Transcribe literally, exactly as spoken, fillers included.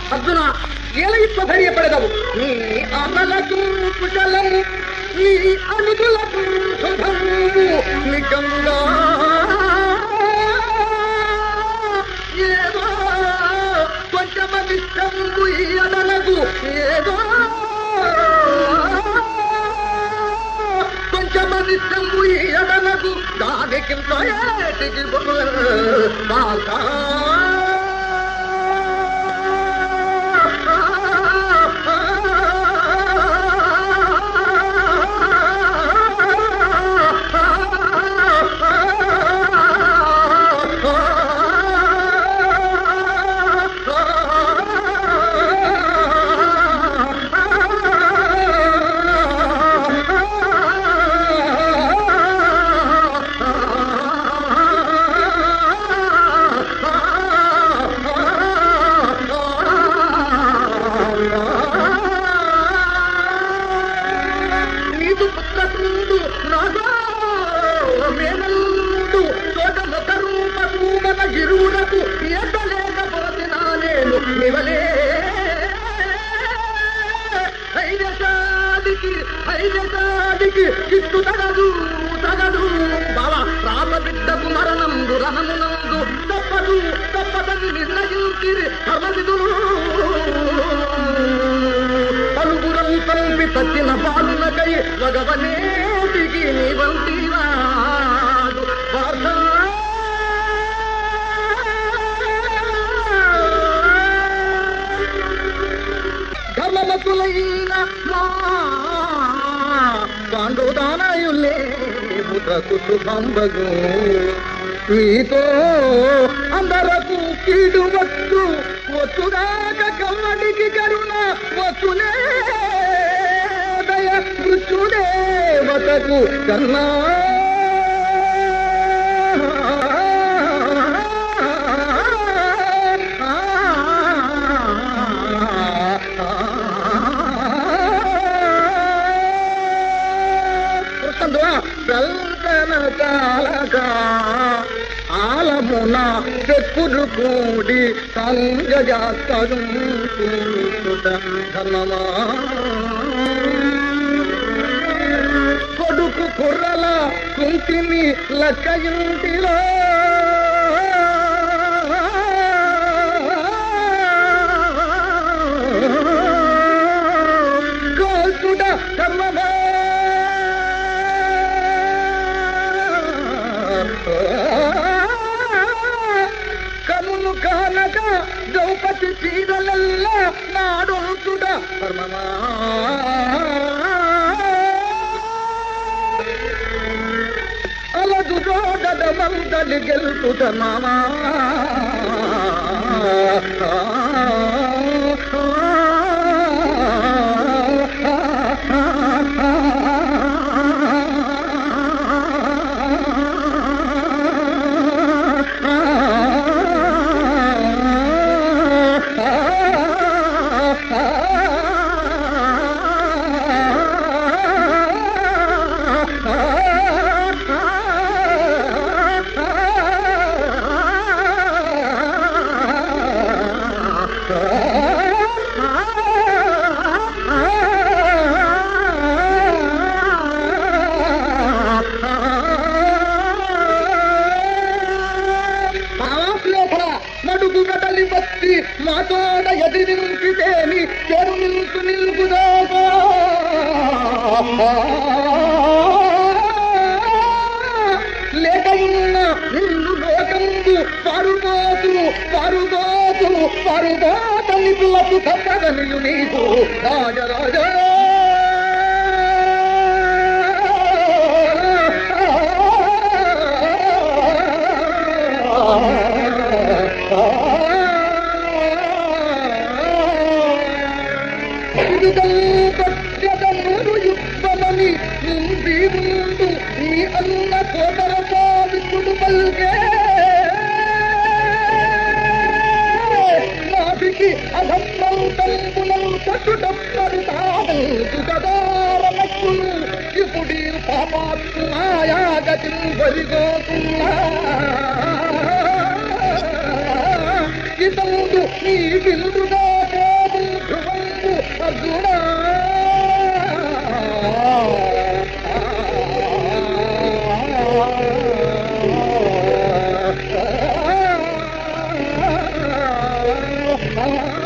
అర్జున ఎలా ఇట్లా ధైర్యపడదవు? నీ అమలకు కుశలము, నీ అనుగులకు శుభము నిజంగా ఏదో కొంచెమిష్టము ఈ అదలకు, ఏదో కొంచెమిష్టము ఈ అదలకు, దానికి ఏటికి బాగా ఇరువులకు ఎక్కలేకపోతున్నా నేను ఇవలే ఐదసాదికి ఐదసాదికి చిత్తు తగదు తగదు బావా రామ బిడ్డకు మరణం దురహమునందు తప్పదు తప్పదని నిర్ణయించి కర్మవిధులు పలుగురం తంపి తచ్చిన పాలనకై వగవనేటికి నీ వంటి నాడు ధర్మమతులైన పాండోదానాయులే ముదకు శుభంబగు నీతో అందరకు కీడు వచ్చు వచ్చుగాక కమ్మడికి కరుణ వచ్చునే దయ మృత్యుదేవతకు కన్నా చల్తన చాలక ఆలమున చెక్కుడు కూడి సంగజాతరు ధర్మమా కొడుకు కుర్రల కుంటిని లక్కయింటిలో కోసుడ ధర్మమా కమును కానక ద్రౌపది చీరలల్ల నాడొంతుడ ధర్మమా అలదు రోగద మందలి గెలుపు ధర్మమా నడుగు గడలి బట్టి మాతోడ ఎదిరి నింపితేమి చెడు నిల్పు నిల్పుదాకా లేకయున్న నిన్ను లోకంబు పరుగోతు పరుగోతు పరుగోత నిపులకు తప్పగనియు నీకు రాజరాజా యుద్ధమని ముందు నీ అన్న కోటర సావిత్రుడు పల్గే నాటికి అధమ్మంతంబులం తట్టుడమ్మరు తాను గదారమక్కులు ఇప్పుడు పాపాత్మ ఆయాగతి బలిగోతున్నా ఇతడు నీ బిల్లుగానే ఆ